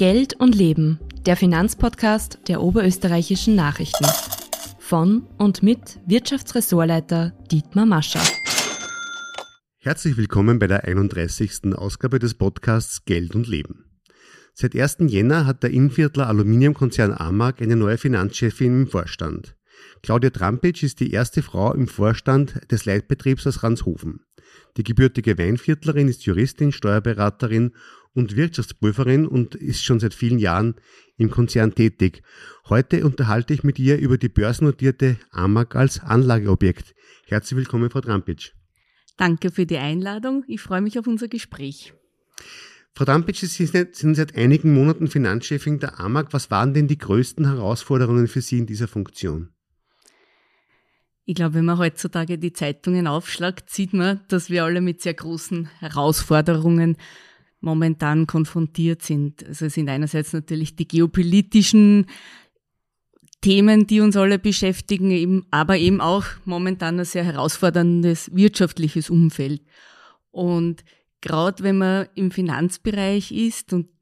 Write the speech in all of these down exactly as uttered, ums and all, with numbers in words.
Geld und Leben, der Finanzpodcast der Oberösterreichischen Nachrichten. Von und mit Wirtschaftsressortleiter Dietmar Mascher. Herzlich willkommen bei der einunddreißigsten Ausgabe des Podcasts Geld und Leben. Seit ersten Jänner hat der Innviertler Aluminiumkonzern AMAG eine neue Finanzchefin im Vorstand. Claudia Trampitsch ist die erste Frau im Vorstand des Leitbetriebs aus Ranshofen. Die gebürtige Weinviertlerin ist Juristin, Steuerberaterin und Wirtschaftsprüferin und ist schon seit vielen Jahren im Konzern tätig. Heute unterhalte ich mit ihr über die börsennotierte AMAG als Anlageobjekt. Herzlich willkommen, Frau Trampitsch. Danke für die Einladung. Ich freue mich auf unser Gespräch. Frau Trampitsch, Sie sind seit einigen Monaten Finanzchefin der AMAG. Was waren denn die größten Herausforderungen für Sie in dieser Funktion? Ich glaube, wenn man heutzutage die Zeitungen aufschlagt, sieht man, dass wir alle mit sehr großen Herausforderungen momentan konfrontiert sind. Also es sind einerseits natürlich die geopolitischen Themen, die uns alle beschäftigen, eben, aber eben auch momentan ein sehr herausforderndes wirtschaftliches Umfeld. Und gerade wenn man im Finanzbereich ist und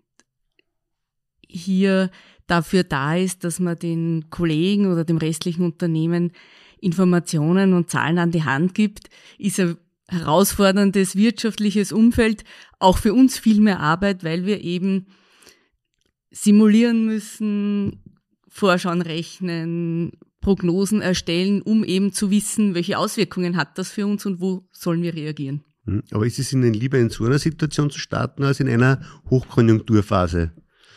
hier dafür da ist, dass man den Kollegen oder dem restlichen Unternehmen Informationen und Zahlen an die Hand gibt, ist ein herausforderndes wirtschaftliches Umfeld auch für uns viel mehr Arbeit, weil wir eben simulieren müssen, Vorschauen rechnen, Prognosen erstellen, um eben zu wissen, welche Auswirkungen hat das für uns und wo sollen wir reagieren. Aber ist es Ihnen lieber in so einer Situation zu starten als in einer Hochkonjunkturphase?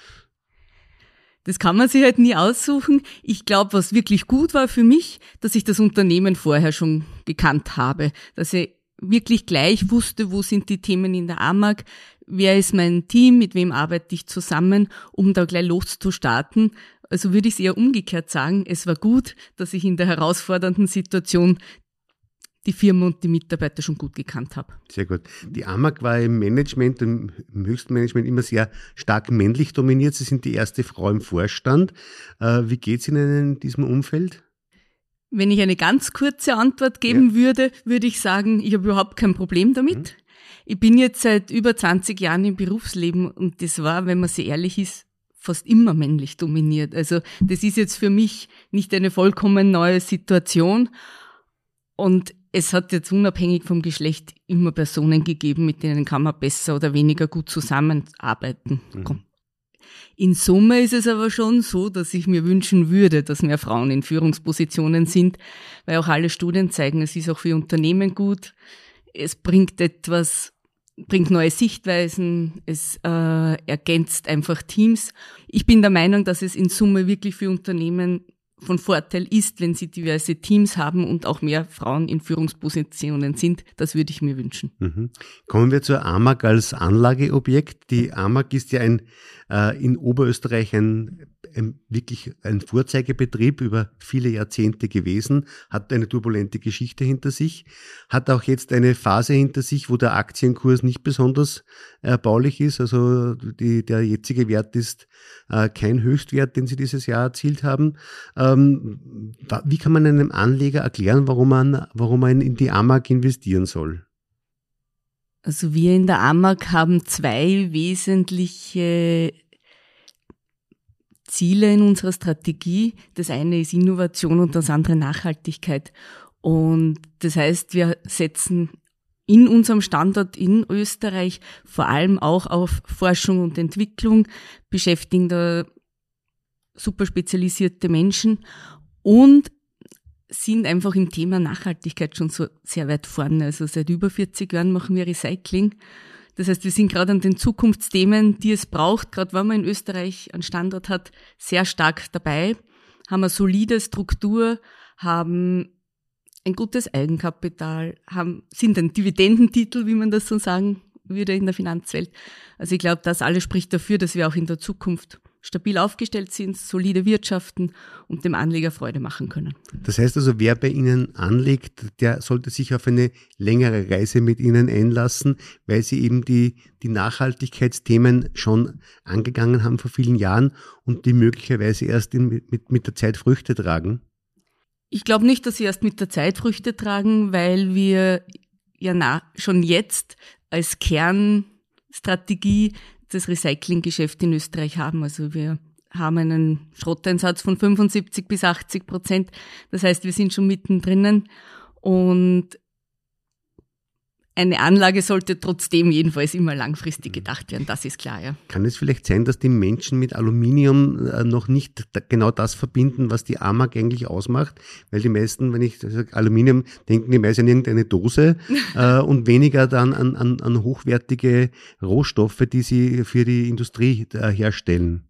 Das kann man sich halt nie aussuchen. Ich glaube, was wirklich gut war für mich, dass ich das Unternehmen vorher schon gekannt habe, dass ich wirklich gleich wusste, wo sind die Themen in der AMAG, wer ist mein Team, mit wem arbeite ich zusammen, um da gleich loszustarten. Also würde ich es eher umgekehrt sagen, es war gut, dass ich in der herausfordernden Situation die Firma und die Mitarbeiter schon gut gekannt habe. Sehr gut. Die AMAG war im Management, im höchsten Management immer sehr stark männlich dominiert. Sie sind die erste Frau im Vorstand. Wie geht es Ihnen in diesem Umfeld? Wenn ich eine ganz kurze Antwort geben ja. würde, würde ich sagen, ich habe überhaupt kein Problem damit. Mhm. Ich bin jetzt seit über zwanzig Jahren im Berufsleben und das war, wenn man sehr ehrlich ist, fast immer männlich dominiert. Also das ist jetzt für mich nicht eine vollkommen neue Situation und es hat jetzt unabhängig vom Geschlecht immer Personen gegeben, mit denen kann man besser oder weniger gut zusammenarbeiten. Mhm. In Summe ist es aber schon so, dass ich mir wünschen würde, dass mehr Frauen in Führungspositionen sind, weil auch alle Studien zeigen, es ist auch für Unternehmen gut. Es bringt etwas, bringt neue Sichtweisen, es äh, ergänzt einfach Teams. Ich bin der Meinung, dass es in Summe wirklich für Unternehmen von Vorteil ist, wenn sie diverse Teams haben und auch mehr Frauen in Führungspositionen sind. Das würde ich mir wünschen. Mhm. Kommen wir zur AMAG als Anlageobjekt. Die AMAG ist ja ein äh, in Oberösterreich ein, ein wirklich ein Vorzeigebetrieb über viele Jahrzehnte gewesen, hat eine turbulente Geschichte hinter sich, hat auch jetzt eine Phase hinter sich, wo der Aktienkurs nicht besonders erbaulich ist. Also die, der jetzige Wert ist äh, kein Höchstwert, den sie dieses Jahr erzielt haben. Ähm, wie kann man einem Anleger erklären, warum man, warum man in die AMAG investieren soll? Also wir in der AMAG haben zwei wesentliche Ziele in unserer Strategie. Das eine ist Innovation und das andere Nachhaltigkeit. Und das heißt, wir setzen in unserem Standort in Österreich vor allem auch auf Forschung und Entwicklung, beschäftigen da super spezialisierte Menschen und sind einfach im Thema Nachhaltigkeit schon so sehr weit vorne. Also seit über vierzig Jahren machen wir Recycling. Das heißt, wir sind gerade an den Zukunftsthemen, die es braucht, gerade wenn man in Österreich einen Standort hat, sehr stark dabei, haben eine solide Struktur, haben ein gutes Eigenkapital, haben, sind ein Dividendentitel, wie man das so sagen würde in der Finanzwelt. Also ich glaube, das alles spricht dafür, dass wir auch in der Zukunft stabil aufgestellt sind, solide wirtschaften und dem Anleger Freude machen können. Das heißt also, wer bei Ihnen anlegt, der sollte sich auf eine längere Reise mit Ihnen einlassen, weil Sie eben die, die Nachhaltigkeitsthemen schon angegangen haben vor vielen Jahren und die möglicherweise erst in, mit, mit der Zeit Früchte tragen? Ich glaube nicht, dass sie erst mit der Zeit Früchte tragen, weil wir ja na, schon jetzt als Kernstrategie größtes Recyclinggeschäft in Österreich haben. Also wir haben einen Schrotteinsatz von fünfundsiebzig bis achtzig Prozent. Das heißt, wir sind schon mittendrin und eine Anlage sollte trotzdem jedenfalls immer langfristig gedacht werden, das ist klar, ja. Kann es vielleicht sein, dass die Menschen mit Aluminium noch nicht genau das verbinden, was die A M A G eigentlich ausmacht? Weil die meisten, wenn ich sage Aluminium, denken die meisten an irgendeine Dose äh, und weniger dann an, an, an hochwertige Rohstoffe, die sie für die Industrie äh, herstellen.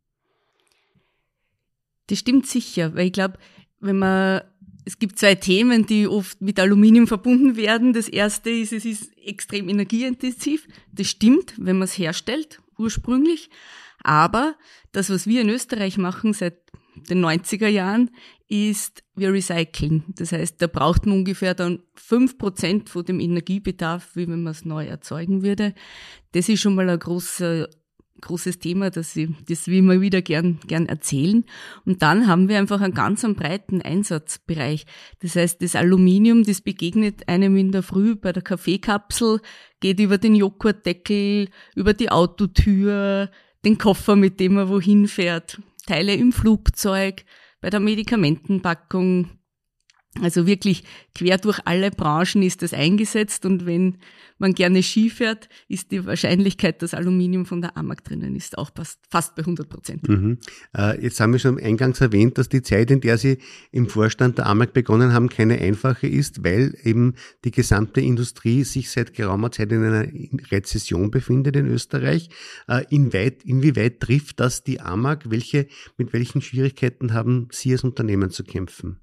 Das stimmt sicher, weil ich glaube, wenn man es gibt zwei Themen, die oft mit Aluminium verbunden werden. Das erste ist, es ist extrem energieintensiv. Das stimmt, wenn man es herstellt, ursprünglich. Aber das, was wir in Österreich machen seit den neunziger Jahren, ist, wir recyceln. Das heißt, da braucht man ungefähr dann fünf Prozent von dem Energiebedarf, wie wenn man es neu erzeugen würde. Das ist schon mal ein großer großes Thema, das, ich, das wir immer wieder gern, gern erzählen. Und dann haben wir einfach einen ganz einen breiten Einsatzbereich. Das heißt, das Aluminium, das begegnet einem in der Früh bei der Kaffeekapsel, geht über den Joghurtdeckel, über die Autotür, den Koffer, mit dem man wohin fährt, Teile im Flugzeug, bei der Medikamentenpackung. Also wirklich quer durch alle Branchen ist das eingesetzt und wenn man gerne Ski fährt, ist die Wahrscheinlichkeit, dass Aluminium von der A M A G drinnen ist, auch fast, fast bei hundert Prozent. Mhm. Äh, jetzt haben wir schon eingangs erwähnt, dass die Zeit, in der Sie im Vorstand der A M A G begonnen haben, keine einfache ist, weil eben die gesamte Industrie sich seit geraumer Zeit in einer Rezession befindet in Österreich. Äh, inwieweit, inwieweit trifft das die A M A G? Welche, mit welchen Schwierigkeiten haben Sie als Unternehmen zu kämpfen?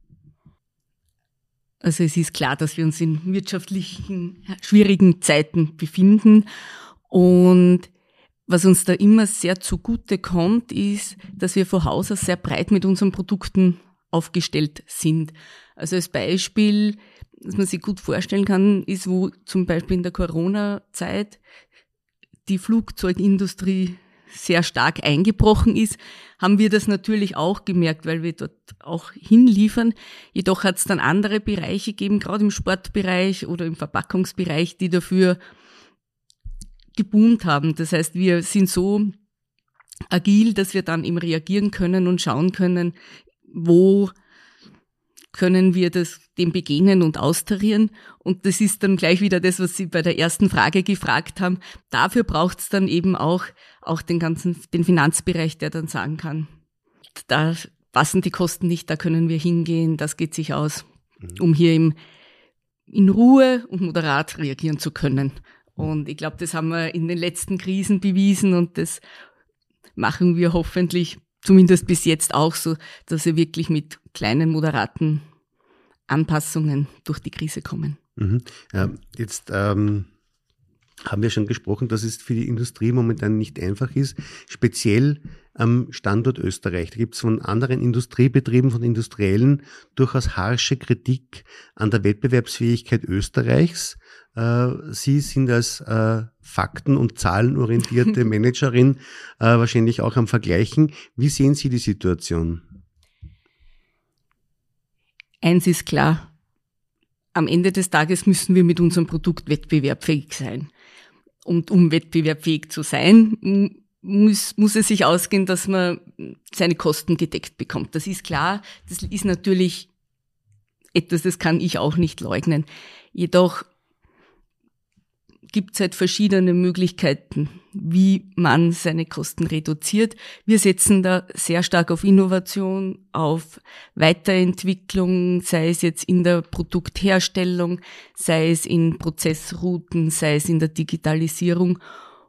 Also es ist klar, dass wir uns in wirtschaftlichen, schwierigen Zeiten befinden. Und was uns da immer sehr zugute kommt, ist, dass wir von Haus aus sehr breit mit unseren Produkten aufgestellt sind. Also als Beispiel, dass man sich gut vorstellen kann, ist, wo zum Beispiel in der Corona-Zeit die Flugzeugindustrie sehr stark eingebrochen ist, haben wir das natürlich auch gemerkt, weil wir dort auch hinliefern. Jedoch hat es dann andere Bereiche gegeben, gerade im Sportbereich oder im Verpackungsbereich, die dafür geboomt haben. Das heißt, wir sind so agil, dass wir dann eben reagieren können und schauen können, wo können wir das dem begegnen und austarieren. Und das ist dann gleich wieder das, was Sie bei der ersten Frage gefragt haben. Dafür braucht es dann eben auch, auch den ganzen, den Finanzbereich, der dann sagen kann, da passen die Kosten nicht, da können wir hingehen, das geht sich aus, um hier eben in Ruhe und moderat reagieren zu können. Und ich glaube, das haben wir in den letzten Krisen bewiesen und das machen wir hoffentlich zumindest bis jetzt auch so, dass wir wirklich mit kleinen, moderaten Anpassungen durch die Krise kommen. Mhm. Ja, jetzt ähm, haben wir schon gesprochen, dass es für die Industrie momentan nicht einfach ist, speziell am Standort Österreich. Da gibt es von anderen Industriebetrieben, von Industriellen durchaus harsche Kritik an der Wettbewerbsfähigkeit Österreichs. Äh, Sie sind als äh, fakten- und zahlenorientierte Managerin äh, wahrscheinlich auch am Vergleichen. Wie sehen Sie die Situation? Eins ist klar, am Ende des Tages müssen wir mit unserem Produkt wettbewerbsfähig sein. Und um wettbewerbsfähig zu sein, muss, muss es sich ausgehen, dass man seine Kosten gedeckt bekommt. Das ist klar, das ist natürlich etwas, das kann ich auch nicht leugnen. Jedoch gibt es halt verschiedene Möglichkeiten, wie man seine Kosten reduziert. Wir setzen da sehr stark auf Innovation, auf Weiterentwicklung, sei es jetzt in der Produktherstellung, sei es in Prozessrouten, sei es in der Digitalisierung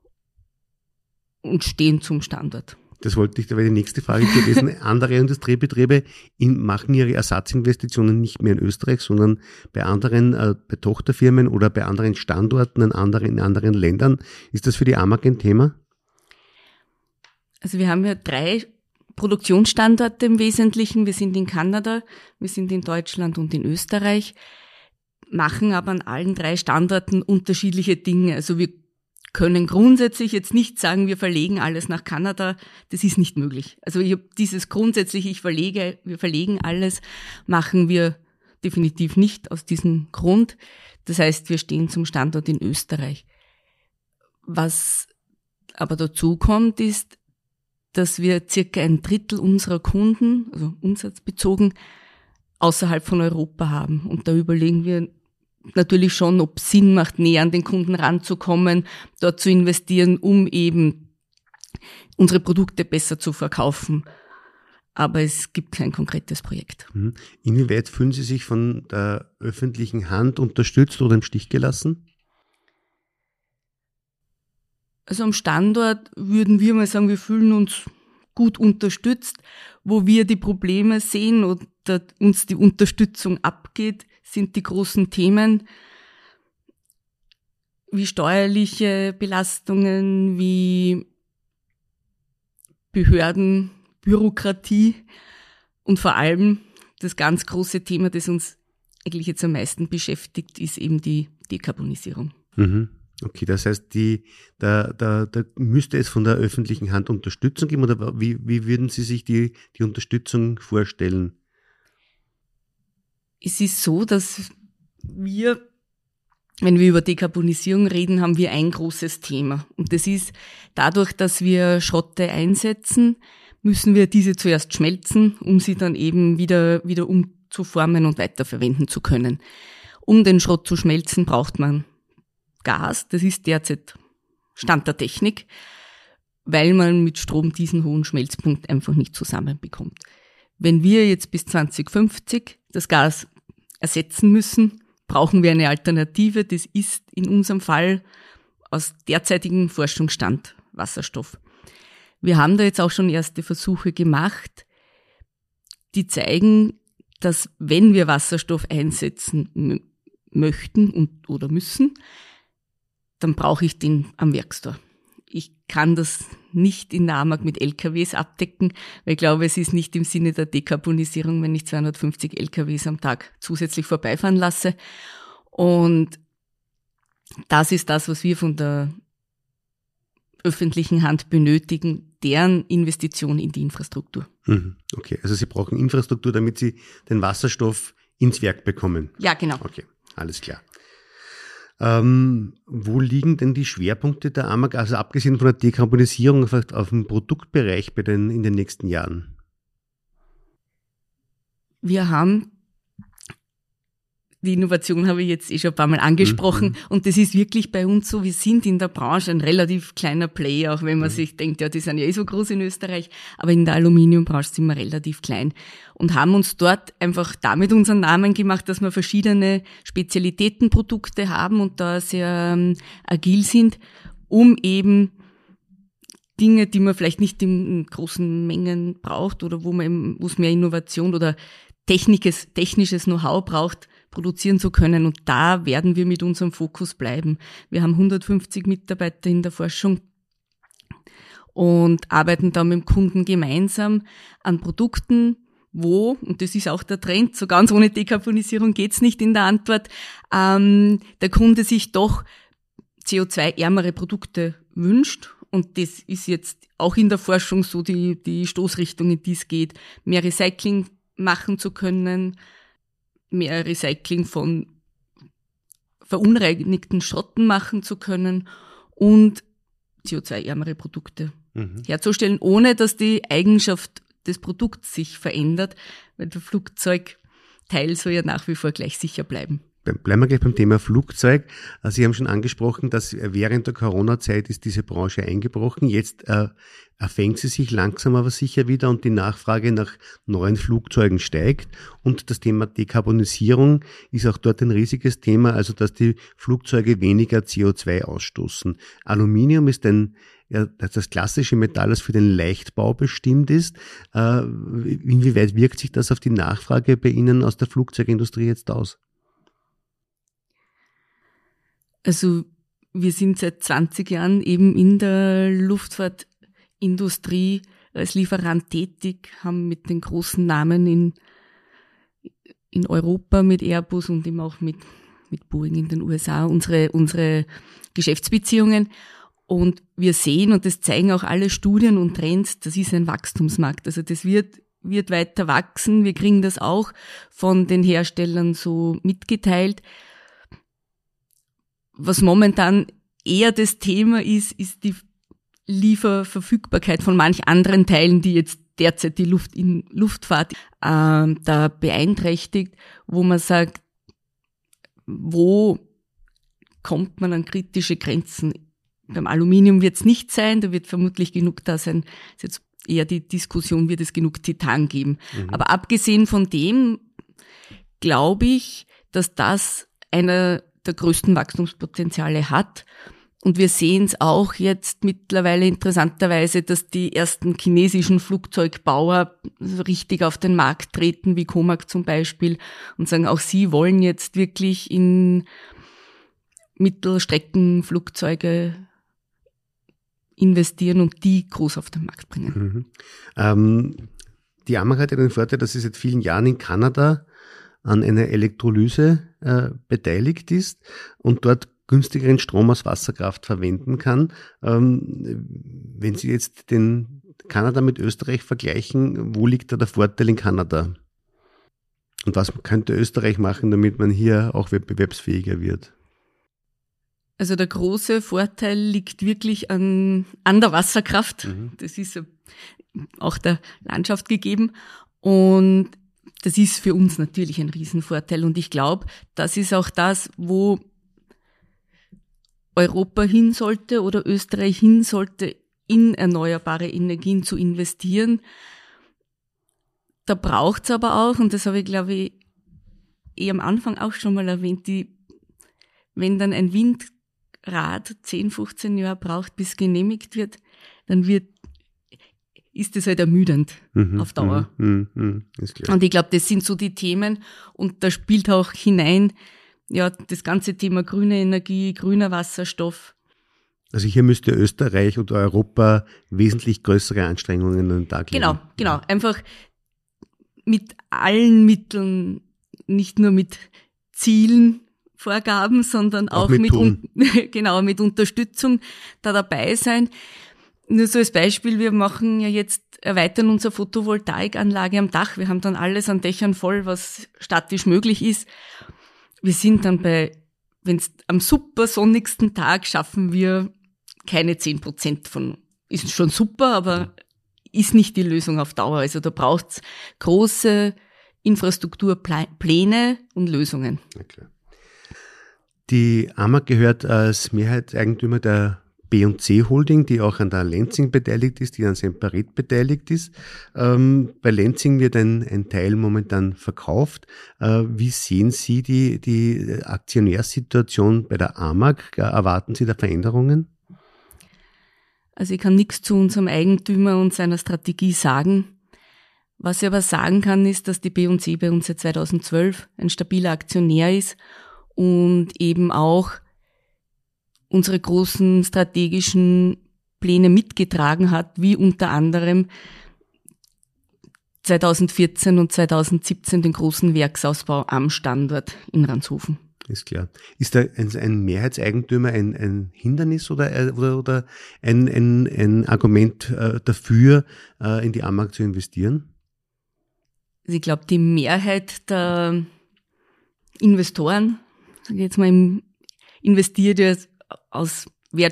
und stehen zum Standort. Das wollte ich, da wäre die nächste Frage gewesen. Andere Industriebetriebe in, machen ihre Ersatzinvestitionen nicht mehr in Österreich, sondern bei anderen, äh, bei Tochterfirmen oder bei anderen Standorten in anderen, in anderen Ländern. Ist das für die A M A G ein Thema? Also wir haben ja drei Produktionsstandorte im Wesentlichen. Wir sind in Kanada, wir sind in Deutschland und in Österreich, machen aber an allen drei Standorten unterschiedliche Dinge. Also wir können grundsätzlich jetzt nicht sagen, wir verlegen alles nach Kanada. Das ist nicht möglich. Also ich habe dieses grundsätzlich, ich verlege, wir verlegen alles, machen wir definitiv nicht aus diesem Grund. Das heißt, wir stehen zum Standort in Österreich. Was aber dazu kommt, ist, dass wir circa ein Drittel unserer Kunden, also umsatzbezogen, außerhalb von Europa haben. Und da überlegen wir natürlich schon, ob es Sinn macht, näher an den Kunden ranzukommen, dort zu investieren, um eben unsere Produkte besser zu verkaufen. Aber es gibt kein konkretes Projekt. Inwieweit fühlen Sie sich von der öffentlichen Hand unterstützt oder im Stich gelassen? Also am Standort würden wir mal sagen, wir fühlen uns gut unterstützt. Wo wir die Probleme sehen oder uns die Unterstützung abgeht, sind die großen Themen wie steuerliche Belastungen, wie Behörden, Bürokratie und vor allem das ganz große Thema, das uns eigentlich jetzt am meisten beschäftigt, ist eben die Dekarbonisierung. Mhm. Okay, das heißt, die, da, da, da müsste es von der öffentlichen Hand Unterstützung geben, oder wie, wie würden Sie sich die, die Unterstützung vorstellen? Es ist so, dass wir, wenn wir über Dekarbonisierung reden, haben wir ein großes Thema. Und das ist, dadurch, dass wir Schrotte einsetzen, müssen wir diese zuerst schmelzen, um sie dann eben wieder, wieder umzuformen und weiterverwenden zu können. Um den Schrott zu schmelzen, braucht man Gas. Das ist derzeit Stand der Technik, weil man mit Strom diesen hohen Schmelzpunkt einfach nicht zusammenbekommt. Wenn wir jetzt bis zwanzig fünfzig das Gas ersetzen müssen, brauchen wir eine Alternative. Das ist in unserem Fall aus derzeitigem Forschungsstand Wasserstoff. Wir haben da jetzt auch schon erste Versuche gemacht, die zeigen, dass wenn wir Wasserstoff einsetzen m- möchten und oder müssen, dann brauche ich den am Werkstor. Ich kann das nicht in der AMAG mit L K Ws abdecken, weil ich glaube, es ist nicht im Sinne der Dekarbonisierung, wenn ich zweihundertfünfzig L K Ws am Tag zusätzlich vorbeifahren lasse. Und das ist das, was wir von der öffentlichen Hand benötigen, deren Investition in die Infrastruktur. Okay, also Sie brauchen Infrastruktur, damit Sie den Wasserstoff ins Werk bekommen. Ja, genau. Okay, alles klar. Ähm, wo liegen denn die Schwerpunkte der AMAG, also abgesehen von der Dekarbonisierung, vielleicht auf dem Produktbereich bei den, in den nächsten Jahren? Wir haben, die Innovation habe ich jetzt eh schon ein paar Mal angesprochen, mhm. und das ist wirklich bei uns so, wir sind in der Branche ein relativ kleiner Player, auch wenn man mhm. sich denkt, ja, die sind ja eh so groß in Österreich, aber in der Aluminiumbranche sind wir relativ klein und haben uns dort einfach damit unseren Namen gemacht, dass wir verschiedene Spezialitätenprodukte haben und da sehr ähm, agil sind, um eben Dinge, die man vielleicht nicht in großen Mengen braucht oder wo man eben, wo es mehr Innovation oder technisches, technisches Know-how braucht, produzieren zu können. Und da werden wir mit unserem Fokus bleiben. Wir haben hundertfünfzig Mitarbeiter in der Forschung und arbeiten da mit dem Kunden gemeinsam an Produkten, wo, und das ist auch der Trend, so ganz ohne Dekarbonisierung geht's nicht in der Antwort, ähm, der Kunde sich doch C O zwei ärmere Produkte wünscht. Und das ist jetzt auch in der Forschung so die, die Stoßrichtung, in die es geht, mehr Recycling machen zu können, mehr Recycling von verunreinigten Schrotten machen zu können und C O zwei ärmere Produkte mhm. herzustellen, ohne dass die Eigenschaft des Produkts sich verändert, weil der Flugzeugteil soll ja nach wie vor gleich sicher bleiben. Bleiben wir gleich beim Thema Flugzeug. Sie haben schon angesprochen, dass während der Corona-Zeit ist diese Branche eingebrochen. Jetzt äh, erfängt sie sich langsam aber sicher wieder und die Nachfrage nach neuen Flugzeugen steigt. Und das Thema Dekarbonisierung ist auch dort ein riesiges Thema, also dass die Flugzeuge weniger C O zwei ausstoßen. Aluminium ist ein ja, das klassische Metall, das für den Leichtbau bestimmt ist. Äh, inwieweit wirkt sich das auf die Nachfrage bei Ihnen aus der Flugzeugindustrie jetzt aus? Also wir sind seit zwanzig Jahren eben in der Luftfahrtindustrie als Lieferant tätig, haben mit den großen Namen in, in Europa mit Airbus und eben auch mit, mit Boeing in den U S A unsere, unsere Geschäftsbeziehungen. Und wir sehen, und das zeigen auch alle Studien und Trends, das ist ein Wachstumsmarkt. Also das wird, wird weiter wachsen. Wir kriegen das auch von den Herstellern so mitgeteilt. Was momentan eher das Thema ist, ist die Lieferverfügbarkeit von manch anderen Teilen, die jetzt derzeit die Luft in Luftfahrt äh, da beeinträchtigt, wo man sagt, wo kommt man an kritische Grenzen? Beim Aluminium wird es nicht sein, da wird vermutlich genug da sein. Das ist jetzt eher die Diskussion, wird es genug Titan geben. Mhm. Aber abgesehen von dem glaube ich, dass das einer der größten Wachstumspotenziale hat. Und wir sehen es auch jetzt mittlerweile interessanterweise, dass die ersten chinesischen Flugzeugbauer so richtig auf den Markt treten, wie Comac zum Beispiel, und sagen, auch sie wollen jetzt wirklich in Mittelstreckenflugzeuge investieren und die groß auf den Markt bringen. Mhm. Ähm, die Amag hat ja den Vorteil, dass sie seit vielen Jahren in Kanada an einer Elektrolyse äh, beteiligt ist und dort günstigeren Strom aus Wasserkraft verwenden kann. Ähm, wenn Sie jetzt den Kanada mit Österreich vergleichen, wo liegt da der Vorteil in Kanada? Und was könnte Österreich machen, damit man hier auch wettbewerbsfähiger wird? Also der große Vorteil liegt wirklich an, an der Wasserkraft. Mhm. Das ist auch der Landschaft gegeben. Und das ist für uns natürlich ein Riesenvorteil. Und ich glaube, das ist auch das, wo Europa hin sollte oder Österreich hin sollte, in erneuerbare Energien zu investieren. Da braucht es aber auch, und das habe ich, glaube ich, eh am Anfang auch schon mal erwähnt, die, wenn dann ein Windrad zehn, fünfzehn Jahre braucht, bis genehmigt wird, dann wird ist das halt ermüdend mhm, auf Dauer. Mhm, mhm, ist klar. Und ich glaube, das sind so die Themen, und da spielt auch hinein, ja, das ganze Thema grüne Energie, grüner Wasserstoff. Also hier müsste Österreich und Europa wesentlich größere Anstrengungen an den Tag legen. Genau, genau. Einfach mit allen Mitteln, nicht nur mit Zielen, Vorgaben, sondern auch, auch mit, mit un- genau, mit Unterstützung da dabei sein. Nur so als Beispiel, wir machen ja jetzt, erweitern unsere Photovoltaikanlage am Dach. Wir haben dann alles an Dächern voll, was statisch möglich ist. Wir sind dann bei, wenn es am super sonnigsten Tag schaffen wir keine zehn Prozent von, ist schon super, aber ist nicht die Lösung auf Dauer. Also da braucht's große Infrastrukturpläne und Lösungen. Okay. Die Amag gehört als Mehrheitseigentümer der B und C Holding, die auch an der Lenzing beteiligt ist, die an Semperit beteiligt ist. Ähm, bei Lenzing wird ein, ein Teil momentan verkauft. Äh, wie sehen Sie die, die Aktionärssituation bei der Amag? Erwarten Sie da Veränderungen? Also ich kann nichts zu unserem Eigentümer und seiner Strategie sagen. Was ich aber sagen kann, ist, dass die B und C bei uns seit zweitausendzwölf ein stabiler Aktionär ist und eben auch unsere großen strategischen Pläne mitgetragen hat, wie unter anderem zweitausendvierzehn und zweitausendsiebzehn den großen Werksausbau am Standort in Ranshofen. Ist klar. Ist da ein, ein Mehrheitseigentümer ein, ein Hindernis oder, oder, oder ein, ein, ein Argument äh, dafür, äh, in die Amag zu investieren? Also ich glaube, die Mehrheit der Investoren, sage ich jetzt mal, investiert ja aus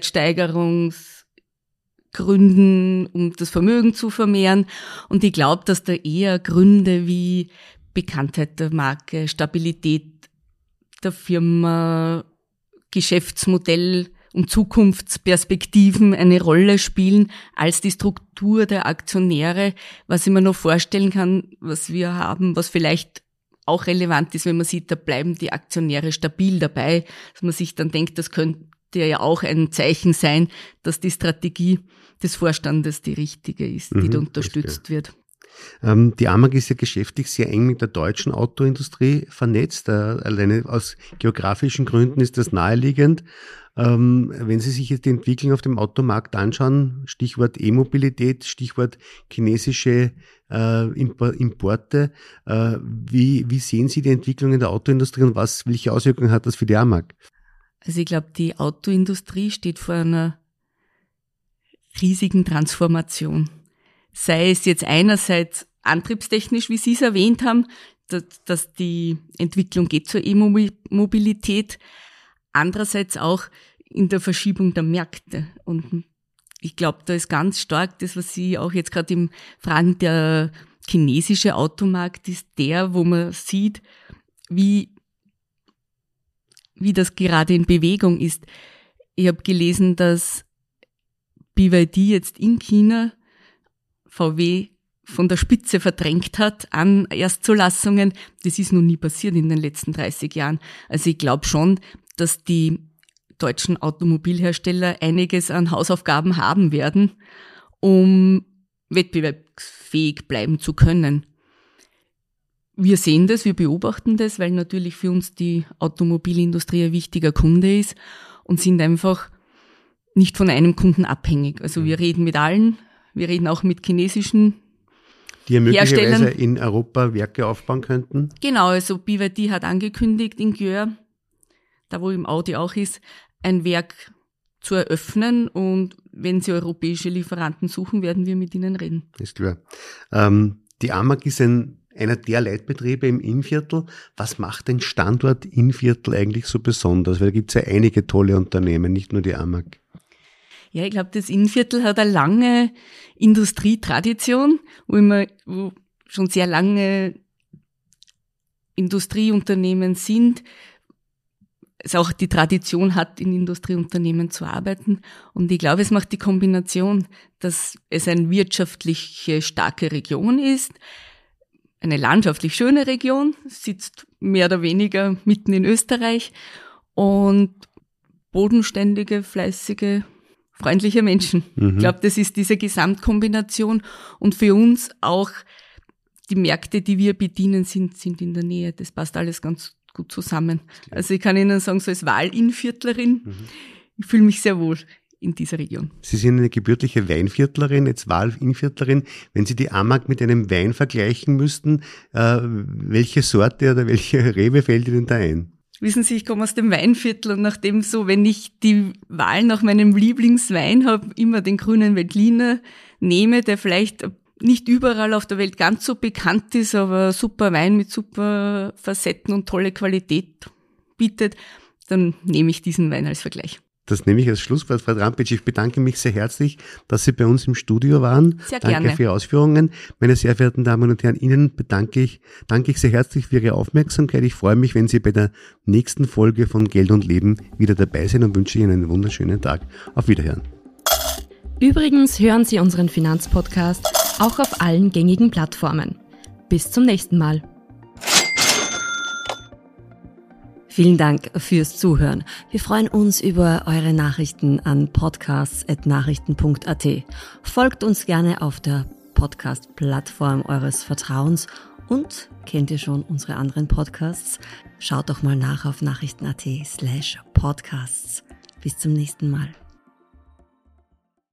Wertsteigerungsgründen, um das Vermögen zu vermehren. Und ich glaube, dass da eher Gründe wie Bekanntheit der Marke, Stabilität der Firma, Geschäftsmodell und Zukunftsperspektiven eine Rolle spielen, als die Struktur der Aktionäre, was ich mir noch vorstellen kann, was wir haben, was vielleicht auch relevant ist, wenn man sieht, da bleiben die Aktionäre stabil dabei, dass man sich dann denkt, das könnte ja auch ein Zeichen sein, dass die Strategie des Vorstandes die richtige ist, die mhm, da unterstützt wird. Ähm, die Amag ist ja geschäftlich sehr eng mit der deutschen Autoindustrie vernetzt. Äh, alleine aus geografischen Gründen ist das naheliegend. Ähm, wenn Sie sich jetzt die Entwicklung auf dem Automarkt anschauen, Stichwort E-Mobilität, Stichwort chinesische äh, Importe, äh, wie, wie sehen Sie die Entwicklung in der Autoindustrie und was, welche Auswirkungen hat das für die Amag? Also ich glaube, die Autoindustrie steht vor einer riesigen Transformation. Sei es jetzt einerseits antriebstechnisch, wie Sie es erwähnt haben, dass, dass die Entwicklung geht zur E-Mobilität, andererseits auch in der Verschiebung der Märkte. Und ich glaube, da ist ganz stark das, was Sie auch jetzt gerade im Fragen, der chinesische Automarkt ist der, wo man sieht, wie, wie das gerade in Bewegung ist. Ich habe gelesen, dass B Y D jetzt in China V W von der Spitze verdrängt hat an Erstzulassungen. Das ist noch nie passiert in den letzten dreißig Jahren. Also ich glaube schon, dass die deutschen Automobilhersteller einiges an Hausaufgaben haben werden, um wettbewerbsfähig bleiben zu können. Wir sehen das, wir beobachten das, weil natürlich für uns die Automobilindustrie ein wichtiger Kunde ist und sind einfach nicht von einem Kunden abhängig. Also wir reden mit allen, wir reden auch mit chinesischen die ja möglicherweise Herstellern. In Europa Werke aufbauen könnten? Genau, also B Y D hat angekündigt in Győr, da wo im Audi auch ist, ein Werk zu eröffnen, und wenn Sie europäische Lieferanten suchen, werden wir mit ihnen reden. Ist klar. Ähm, die Amag ist ein, einer der Leitbetriebe im Innviertel. Was macht den Standort Innviertel eigentlich so besonders? Weil da gibt es ja einige tolle Unternehmen, nicht nur die Amag. Ja, ich glaube, das Innviertel hat eine lange Industrietradition, wo immer wo schon sehr lange Industrieunternehmen sind, es auch die Tradition hat, in Industrieunternehmen zu arbeiten. Und ich glaube, es macht die Kombination, dass es eine wirtschaftlich starke Region ist, eine landschaftlich schöne Region, sitzt mehr oder weniger mitten in Österreich, und bodenständige, fleißige, freundliche Menschen. Mhm. Ich glaube, das ist diese Gesamtkombination. Und für uns auch die Märkte, die wir bedienen, sind, sind in der Nähe. Das passt alles ganz gut zusammen. Also ich kann Ihnen sagen, so als Wahl-Innviertlerin, mhm. ich fühle mich sehr wohl in dieser Region. Sie sind eine gebürtige Weinviertlerin, jetzt Wahl-Innviertlerin. Wenn Sie die Amag mit einem Wein vergleichen müssten, äh, welche Sorte oder welche Rebe fällt Ihnen da ein? Wissen Sie, ich komme aus dem Weinviertel, und nachdem so, wenn ich die Wahl nach meinem Lieblingswein habe, immer den grünen Veltliner nehme, der vielleicht nicht überall auf der Welt ganz so bekannt ist, aber super Wein mit super Facetten und tolle Qualität bietet, dann nehme ich diesen Wein als Vergleich. Das nehme ich als Schlusswort, Frau Drampitsch. Ich bedanke mich sehr herzlich, dass Sie bei uns im Studio waren. Sehr danke gerne. für Ihre Ausführungen. Meine sehr verehrten Damen und Herren, Ihnen bedanke ich, danke ich sehr herzlich für Ihre Aufmerksamkeit. Ich freue mich, wenn Sie bei der nächsten Folge von Geld und Leben wieder dabei sind, und wünsche Ihnen einen wunderschönen Tag. Auf Wiederhören. Übrigens hören Sie unseren Finanzpodcast auch auf allen gängigen Plattformen. Bis zum nächsten Mal. Vielen Dank fürs Zuhören. Wir freuen uns über eure Nachrichten an podcasts at nachrichten punkt a t. Folgt uns gerne auf der Podcast-Plattform eures Vertrauens, und kennt ihr schon unsere anderen Podcasts? Schaut doch mal nach auf nachrichten punkt a t slash podcasts. Bis zum nächsten Mal.